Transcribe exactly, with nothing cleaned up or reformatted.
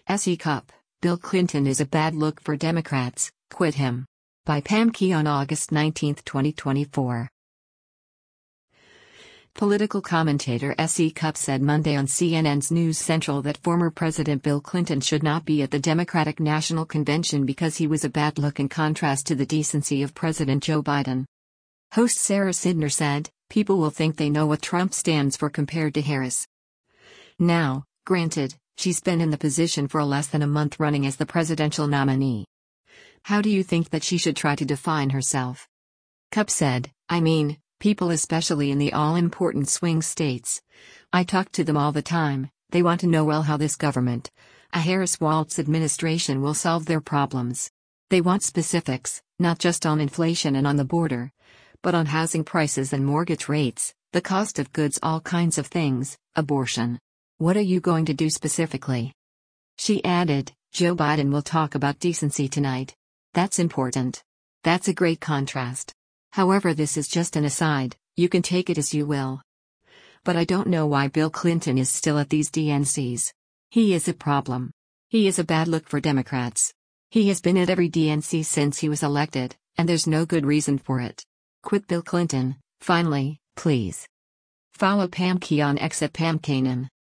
S E Cup, Bill Clinton is a bad look for Democrats, quit him. By Pam Key on August nineteenth, twenty twenty-four. Political commentator S E Cup said Monday on C N N's News Central that former President Bill Clinton should not be at the Democratic National Convention because he was a bad look in contrast to the decency of President Joe Biden. Host Sarah Sidner said, "People will think they know what Trump stands for compared to Harris." Now, granted, she's been in the position for less than a month running as the presidential nominee. How do you think that she should try to define herself? Cup said, "I mean, people especially in the all-important swing states. I talk to them all the time, they want to know well how this government, a Harris-Walz administration will solve their problems. They want specifics, not just on inflation and on the border, but on housing prices and mortgage rates, the cost of goods, all kinds of things, abortion. What are you going to do specifically?" She added, "Joe Biden will talk about decency tonight. That's important. That's a great contrast. However, this is just an aside, you can take it as you will. But I don't know why Bill Clinton is still at these D N Cs. He is a problem. He is a bad look for Democrats. He has been at every D N C since he was elected, and there's no good reason for it. Quit Bill Clinton, finally, please." Follow Pam Key on X at Pam Kanan.